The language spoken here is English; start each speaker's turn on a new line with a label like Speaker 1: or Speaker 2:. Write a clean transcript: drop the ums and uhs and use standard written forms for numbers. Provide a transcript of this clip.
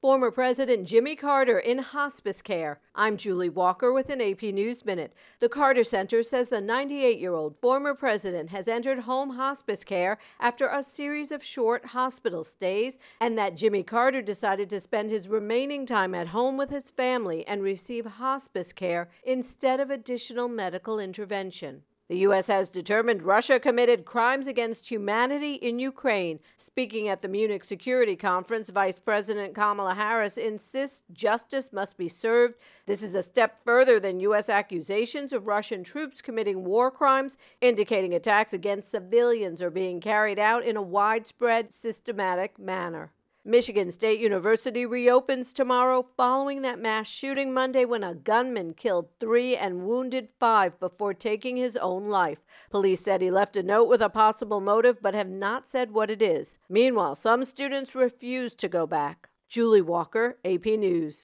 Speaker 1: Former President Jimmy Carter in hospice care. I'm Julie Walker with an AP News Minute. The Carter Center says the 98-year-old former president has entered home hospice care after a series of short hospital stays, and that Jimmy Carter decided to spend his remaining time at home with his family and receive hospice care instead of additional medical intervention. The U.S. has determined Russia committed crimes against humanity in Ukraine. Speaking at the Munich Security Conference, Vice President Kamala Harris insists justice must be served. This is a step further than U.S. accusations of Russian troops committing war crimes, indicating attacks against civilians are being carried out in a widespread, systematic manner. Michigan State University reopens tomorrow following that mass shooting Monday when a gunman killed 3 and wounded 5 before taking his own life. Police said he left a note with a possible motive but have not said what it is. Meanwhile, some students refuse to go back. Julie Walker, AP News.